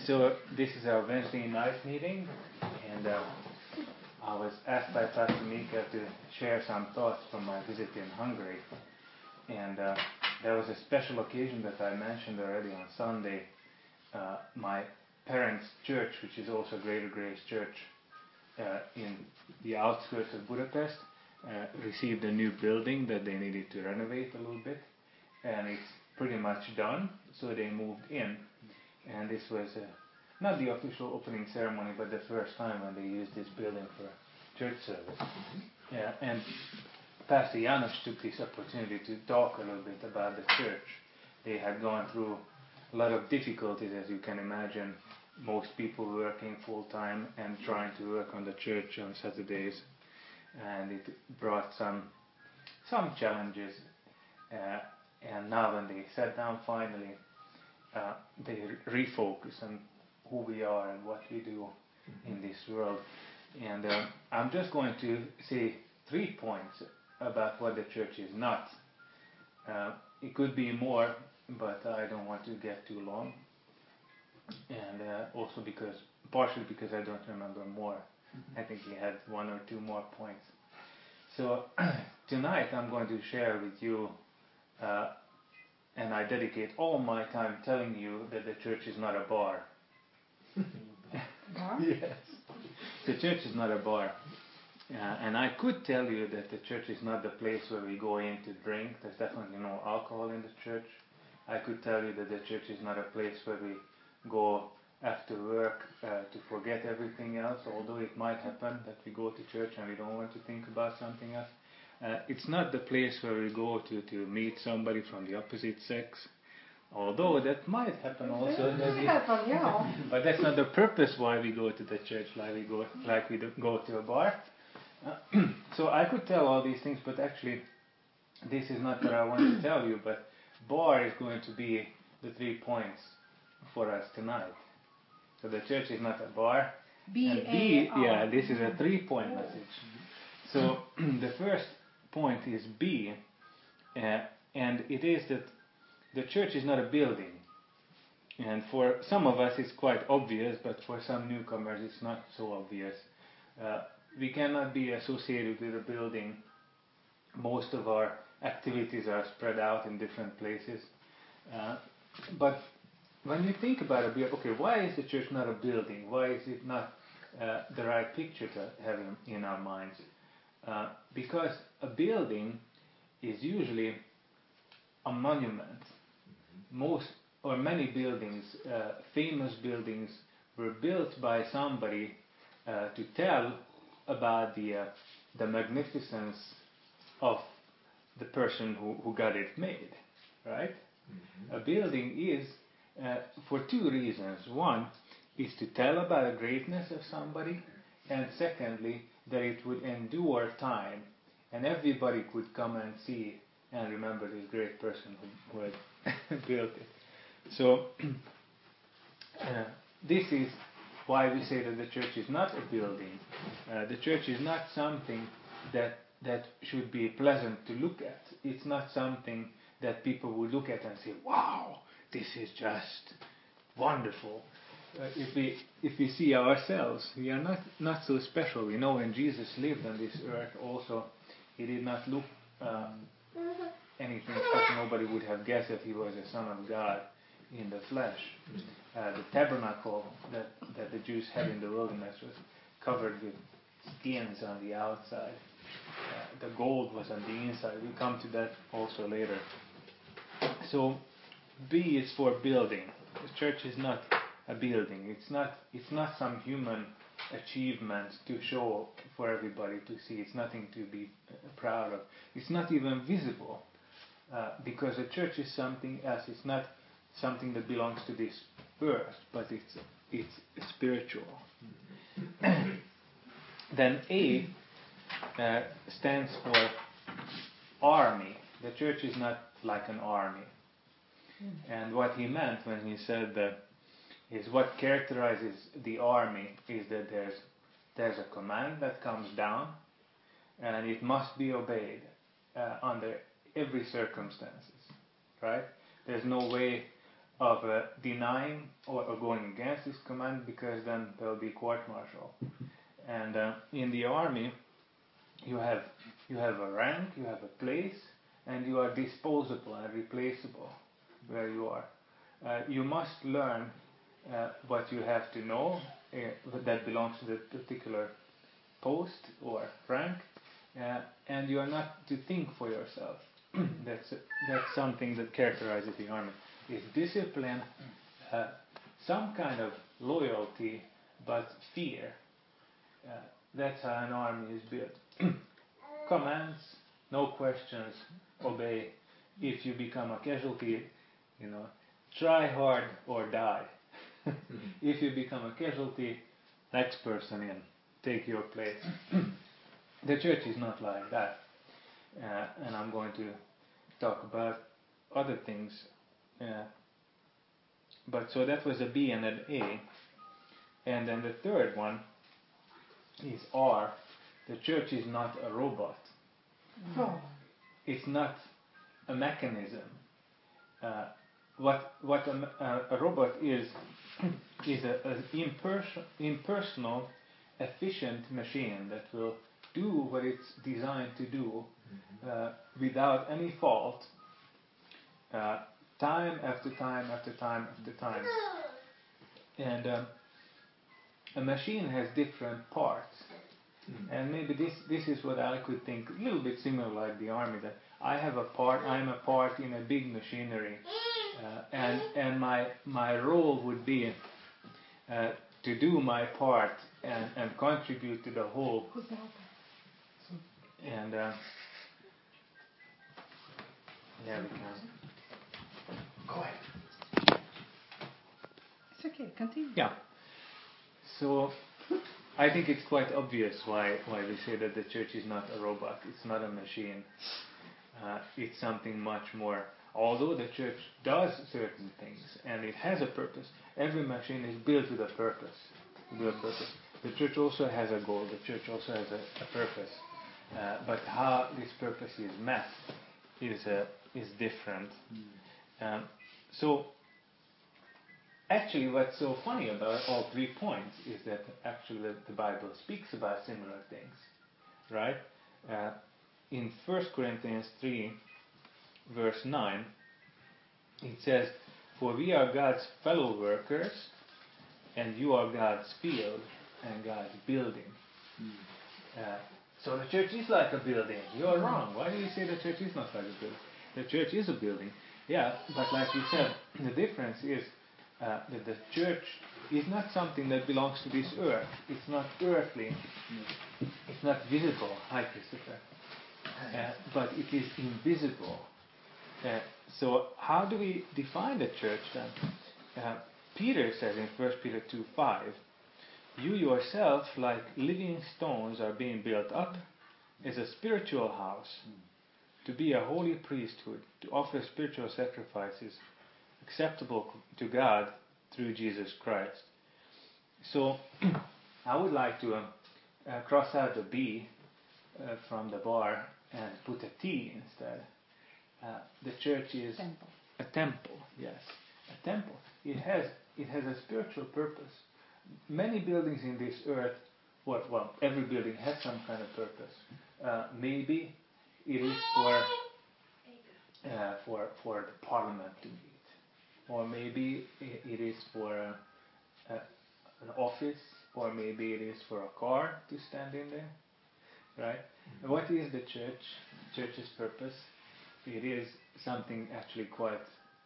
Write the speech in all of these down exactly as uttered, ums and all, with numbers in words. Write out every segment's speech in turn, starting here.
So this is our Wednesday night meeting, and uh, I was asked by Pastor Mika to share some thoughts from my visit in Hungary. And uh, there was a special occasion that I mentioned already on Sunday. Uh, my parents' church, which is also Greater Grace Church uh, in the outskirts of Budapest, uh, received a new building that they needed to renovate a little bit. And it's pretty much done, so they moved in. And this was uh, not the official opening ceremony, but the first time when they used this building for church service. Yeah, and Pastor Janos took this opportunity to talk a little bit about the church. They had gone through a lot of difficulties, as you can imagine, most people working full-time and trying to work on the church on Saturdays. And it brought some some challenges. Uh, and now when they sat down finally, Uh, they refocus on who we are and what we do in this world. And uh, I'm just going to say three points about what the church is not. Uh, it could be more, but I don't want to get too long. And uh, also because, partially because I don't remember more. I think we had one or two more points. So tonight I'm going to share with you uh, and I dedicate all my time telling you that the church is not a bar. Bar? Yes. The church is not a bar. Uh, and I could tell you that the church is not the place where we go in to drink. There's definitely no alcohol in the church. I could tell you that the church is not a place where we go after work uh, to forget everything else, although it might happen that we go to church and we don't want to think about something else. Uh, it's not the place where we go to, to meet somebody from the opposite sex, although that might happen also. That might happen, yeah. But that's not the purpose why we go to the church, like we go, like we do go to a bar. Uh, so I could tell all these things, but actually, this is not what I want to tell you. But bar is going to be the three points for us tonight. So the church is not a bar. B and A B, R. yeah, this is a three-point message. So the first point is B, uh, and it is that the church is not a building. And for some of us it's quite obvious, but for some newcomers it's not so obvious. Uh, we cannot be associated with a building. Most of our activities are spread out in different places. Uh, but when you think about a building, okay, why is the church not a building? Why is it not uh, the right picture to have in, in our minds? Uh, because a building is usually a monument. Most or many buildings, uh, famous buildings, were built by somebody uh, to tell about the uh, the magnificence of the person who, who got it made, right? Mm-hmm. A building is uh, for two reasons. One is to tell about the greatness of somebody, and secondly, that it would endure time, and everybody could come and see and remember this great person who, who had built it. So, uh, this is why we say that the church is not a building. Uh, the church is not something that that should be pleasant to look at. It's not something that people would look at and say, wow, this is just wonderful. Uh, if we if we see ourselves, we are not, not so special. We know when Jesus lived on this earth also, he did not look um, anything special. Nobody would have guessed that he was the Son of God in the flesh. Uh, the tabernacle that, that the Jews had in the wilderness was covered with skins on the outside. Uh, the gold was on the inside. We'll come to that also later. So B is for building. The church is not a building. It's not it's not some human achievement to show for everybody to see. It's nothing to be proud of. It's not even visible uh, because the church is something else. It's not something that belongs to this earth, but it's it's spiritual. Then A uh, stands for army. The church is not like an army. And what he meant when he said that is what characterizes the army is that there's there's a command that comes down and it must be obeyed uh, under every circumstances, right? There's no way of uh, denying or, or going against this command, because then there will be court-martial. And uh, in the army, you have you have a rank, you have a place, and you are disposable and replaceable where you are. Uh, you must learn uh, what you have to know uh, that belongs to the particular post or rank, uh, and you are not to think for yourself. that's that's something that characterizes the army. It's discipline, uh, some kind of loyalty, but fear. Uh, that's how an army is built. Commands, no questions, obey. If you become a casualty, you know, try hard or die. If you become a casualty, next person in, take your place. The church is not like that. Uh, and I'm going to talk about other things. Uh, but so that was a B and an A. And then the third one is R. The church is not a robot. Oh. It's not a mechanism. Uh, what what a, a, a robot is is an imperson, impersonal, efficient machine that will do what it's designed to do uh, without any fault, uh, time after time after time after time. And um, a machine has different parts. And maybe this, this is what I could think, a little bit similar like the army, that I have a part, I'm a part in a big machinery, uh, and and my my role would be uh, to do my part and, and contribute to the whole. And uh, yeah, we can. Go ahead. It's okay, continue. Yeah. So I think it's quite obvious why, why we say that the church is not a robot. It's not a machine. Uh, it's something much more. Although the church does certain things and it has a purpose, every machine is built with a purpose. With a purpose. The church also has a goal. The church also has a, a purpose. Uh, but how this purpose is met is uh, is different. Mm. Um, so. Actually, what's so funny about all three points is that actually the, the Bible speaks about similar things, right? Uh, in First Corinthians three, verse nine, it says, "For we are God's fellow workers, and you are God's field and God's building." Mm. Uh, so the church is like a building. You are wrong. Why do you say the church is not like a building? The church is a building. Yeah, but like you said, the difference is Uh, that the church is not something that belongs to this earth. It's not earthly. It's not visible. Hi, Christopher. Uh, but it is invisible. Uh, so how do we define the church then? Uh, Peter says in First Peter two five, "You yourself, like living stones, are being built up as a spiritual house, to be a holy priesthood, to offer spiritual sacrifices acceptable to God through Jesus Christ." So I would like to um, uh, cross out the B uh, from the bar and put a T instead. Uh, the church is temple. a temple. Yes, a temple. It has it has a spiritual purpose. Many buildings in this earth, well, well every building has some kind of purpose. Uh, maybe it is for uh, for for the parliament to meet. Or maybe it is for a, a, an office, or maybe it is for a car to stand in there, right? Mm-hmm. What is the church? Church's purpose? It is something actually quite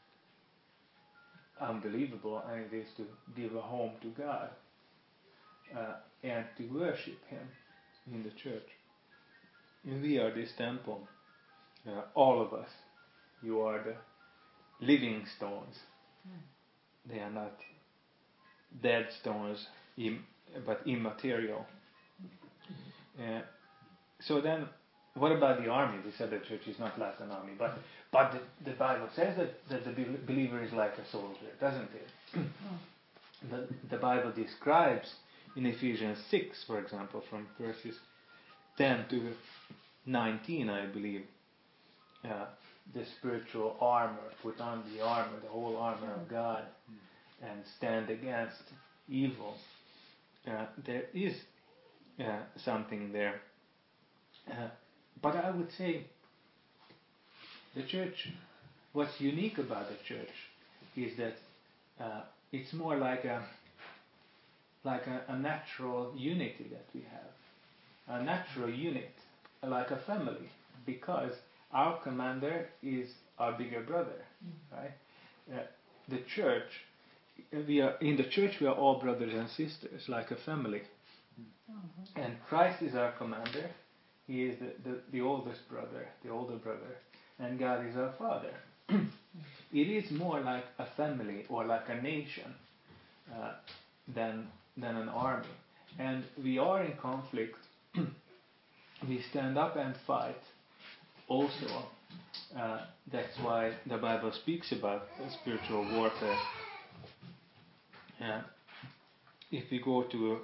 unbelievable, and it is to give a home to God uh, and to worship Him in the church. And we are this temple, uh, all of us. You are the living stones. Mm. They are not dead stones, im- but immaterial. Mm. Uh, so then, what about the army? We said the church is not like an army, but but the, the Bible says that, that the be- believer is like a soldier, doesn't it? Oh. the, the Bible describes in Ephesians six, for example, from verses ten to nineteen, I believe, uh, the spiritual armor, put on the armor, the whole armor of God, and stand against evil. Uh, there is uh, something there. Uh, but I would say the church, what's unique about the church is that uh, it's more like a like a, a natural unity that we have, a natural unit, like a family, because our commander is our bigger brother, right? Uh, the church, we are in the church. We are all brothers and sisters, like a family. Mm-hmm. And Christ is our commander. He is the, the, the oldest brother, the older brother, and God is our Father. It is more like a family or like a nation uh, than than an army. And we are in conflict. We stand up and fight. Also, uh, that's why the Bible speaks about spiritual warfare. Uh, if we go to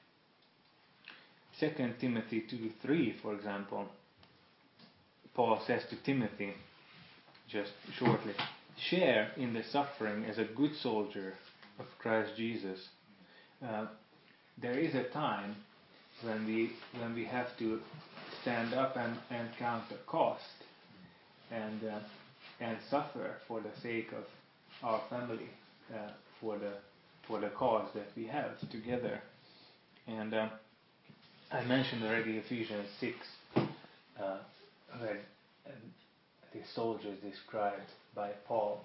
Second Timothy two three, for example, Paul says to Timothy, just shortly, share in the suffering as a good soldier of Christ Jesus. Uh, there is a time when we when we have to stand up and, and count the cost and uh, and suffer for the sake of our family, uh, for the for the cause that we have together. And uh, I mentioned already Ephesians six, uh, where the soldier is described by Paul.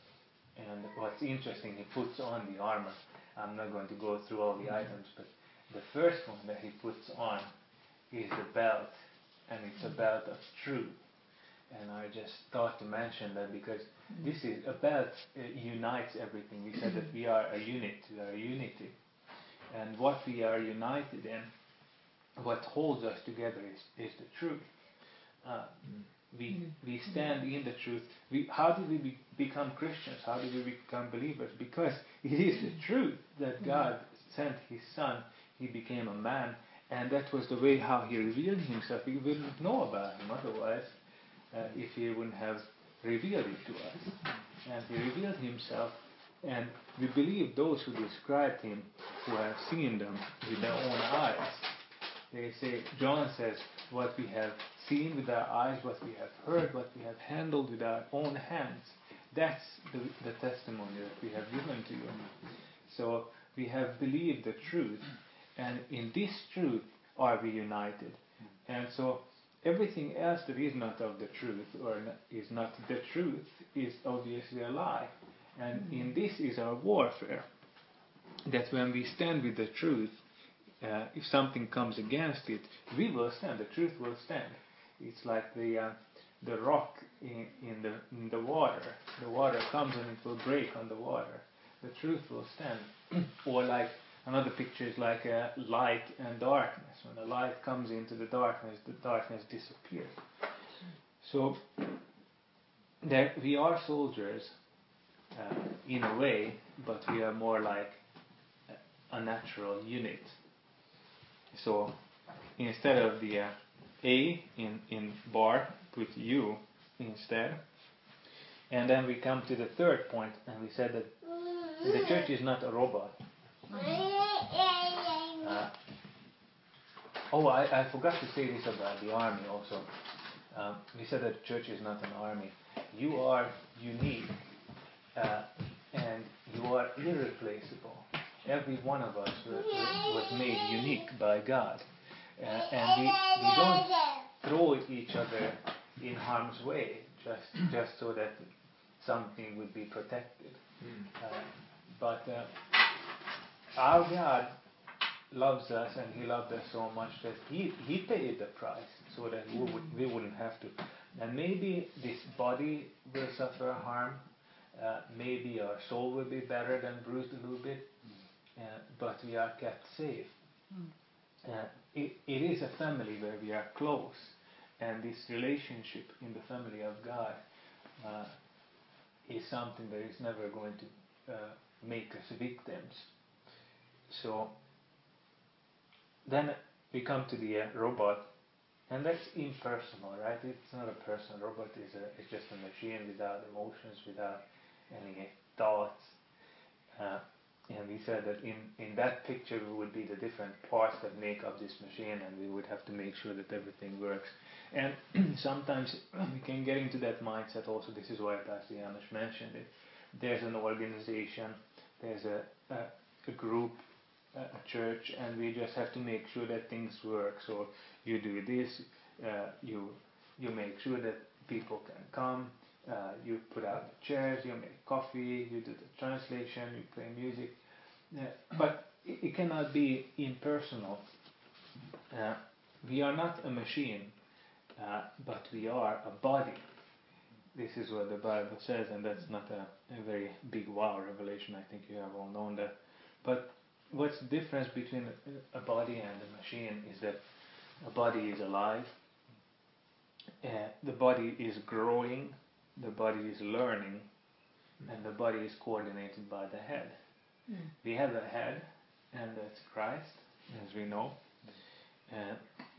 And what's interesting, he puts on the armor. I'm not going to go through all the items, but the first one that he puts on is the belt, and it's a belt of truth. And I just thought to mention that because this is a belt, it unites everything. We said that we are a unit, we are a unity. And what we are united in, what holds us together is, is the truth. Uh, we we stand in the truth. We, how did we be, become Christians? How did we become believers? Because it is the truth that God sent His Son. He became a man, and that was the way how He revealed Himself. We wouldn't know about Him otherwise, uh, if He wouldn't have revealed it to us. And He revealed Himself, and we believe those who described Him, who have seen them with their own eyes. They say, John says, what we have seen with our eyes, what we have heard, what we have handled with our own hands, that's the, the testimony that we have given to you. So we have believed the truth, and in this truth are we united. And so everything else that is not of the truth, or is not the truth, is obviously a lie. And in this is our warfare, that when we stand with the truth, Uh, if something comes against it, we will stand. The truth will stand. It's like the uh, the rock in, in the in the water. The water comes and it will break on the water. The truth will stand. Or like another picture is like a light and darkness. When the light comes into the darkness, the darkness disappears. So there we are soldiers uh, in a way, but we are more like a natural unit. So instead of the uh, A in, in bar, put U instead. And then we come to the third point, and we said that the church is not a robot. Uh, oh, I, I forgot to say this about the army also. Um, we said that the church is not an army. You are unique, uh, and you are irreplaceable. Every one of us was, was made unique by God. Uh, and we, we don't throw each other in harm's way just, just so that something would be protected. Mm. Uh, but uh, our God loves us, and He loved us so much that He, he paid the price so that we, would, we wouldn't have to. And maybe this body will suffer harm. Uh, maybe our soul will be better than bruised a little bit. Uh, but we are kept safe. Mm. Uh, it, it is a family where we are close, and this relationship in the family of God uh, is something that is never going to uh, make us victims. So then we come to the uh, robot, And that's impersonal, right? It's not a person. Robot is a, it's just a machine without emotions, without any thoughts. Uh, and we said that in, in that picture we would be the different parts that make up this machine, and we would have to make sure that everything works. And sometimes we can get into that mindset also. This is why Pastor Janos mentioned it. There's an organization, there's a, a, a group, a, a church, and we just have to make sure that things work. So you do this, uh, you you make sure that people can come, uh, you put out the chairs, you make coffee, you do the translation, you play music. Uh, but it, it cannot be impersonal. Uh, we are not a machine, uh, but we are a body. This is what the Bible says, and that's not a, a very big wow revelation. I think you have all known that. But what's the difference between a, a body and a machine is that a body is alive, uh, the body is growing, the body is learning, and the body is coordinated by the head. Mm. We have a head, and that's Christ, as we know. Uh,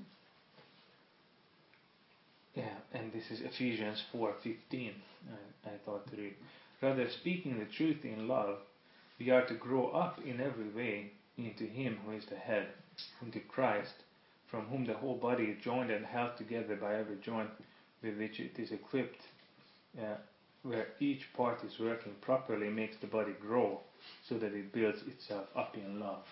yeah, and this is Ephesians four fifteen. I, I thought to read. Rather, speaking the truth in love, we are to grow up in every way into Him who is the head, into Christ, from whom the whole body is joined and held together by every joint with which it is equipped, uh, where each part is working properly, makes the body grow so that it builds itself up in love.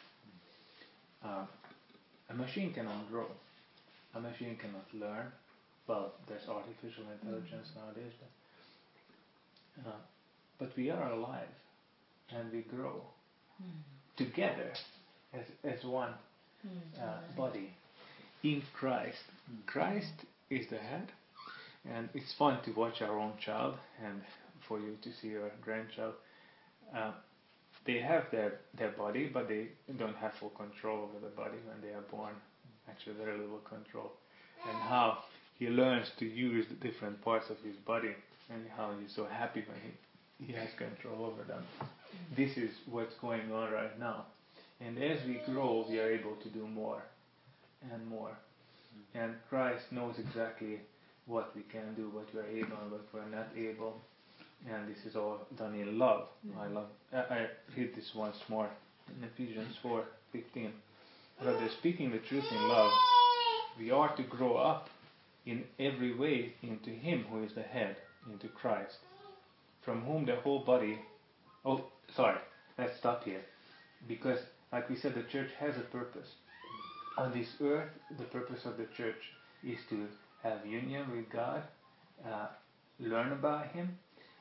Uh, a machine cannot grow. A machine cannot learn. Well, there's artificial intelligence mm. nowadays, but, uh, but we are alive and we grow mm. together as, as one mm. uh, body in Christ. Mm. Christ is the head, and it's fun to watch our own child and for you to see your grandchild. Uh, they have their, their body, but they don't have full control over the body when they are born. Actually, very little control. And how he learns to use the different parts of his body, and how he's so happy when he, he has control over them. This is what's going on right now. And as we grow, we are able to do more and more. And Christ knows exactly what we can do, what we are able and what we are not able. And this is all done in love. Mm-hmm. I love. I, I read this once more in Ephesians four fifteen. Rather, speaking the truth in love, we are to grow up in every way into Him who is the head, into Christ, from whom the whole body... Oh, sorry, let's stop here. Because, like we said, the church has a purpose. On this earth, the purpose of the church is to have union with God, uh, learn about Him,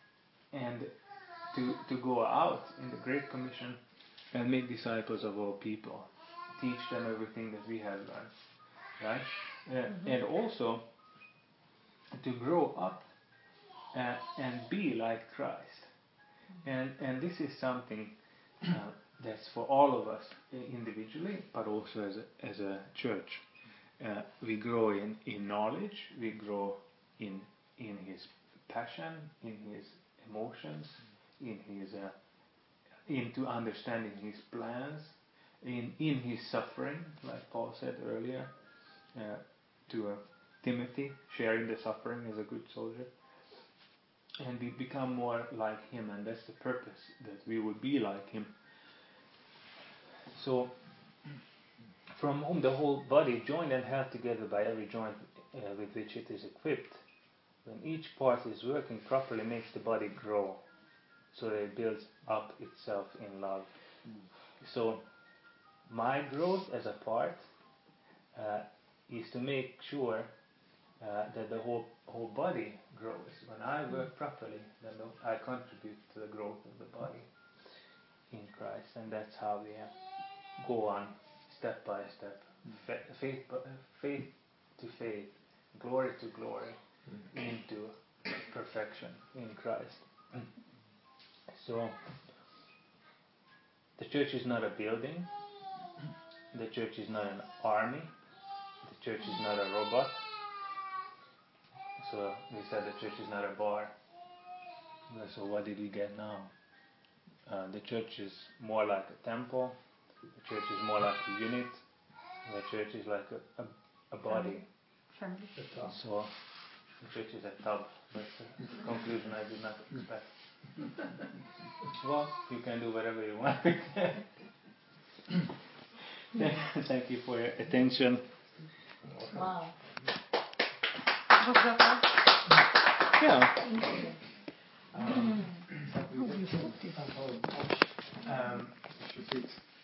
and to, to go out in the Great Commission and make disciples of all people. Teach them everything that we have learned. Right? Uh, mm-hmm. And also to grow up uh, and be like Christ. And and this is something uh, that's for all of us individually, but also as a, as a church. Uh, we grow in, in knowledge, we grow in in His passion, in His emotions, in His uh, into understanding His plans, in in His suffering, like Paul said earlier. Uh, to uh, Timothy, sharing the suffering as a good soldier, and we become more like Him, and that's the purpose, that we would be like Him. So, from whom the whole body, joined and held together by every joint uh, with which it is equipped, when each part is working properly, makes the body grow, so that it builds up itself in love. Mm. So, my growth as a part uh, is to make sure uh, that the whole whole body grows. When I work properly, then the, I contribute to the growth of the body in Christ, and that's how we uh, go on step by step, Fa- faith, faith to faith, glory to glory, into perfection in Christ. So the church is not a building. The church is not an army. The church is not a robot. So we said the church is not a bar. So what did we get now? Uh, the church is more like a temple. The church is more like a unit. The church is like a, a, a body, Family. So the church is a tub. That's a conclusion I did not expect. Well, you can do whatever you want. Thank you for your attention. Wow. Was dat al? Ja. Mm. Oh, je voelt dit. Um,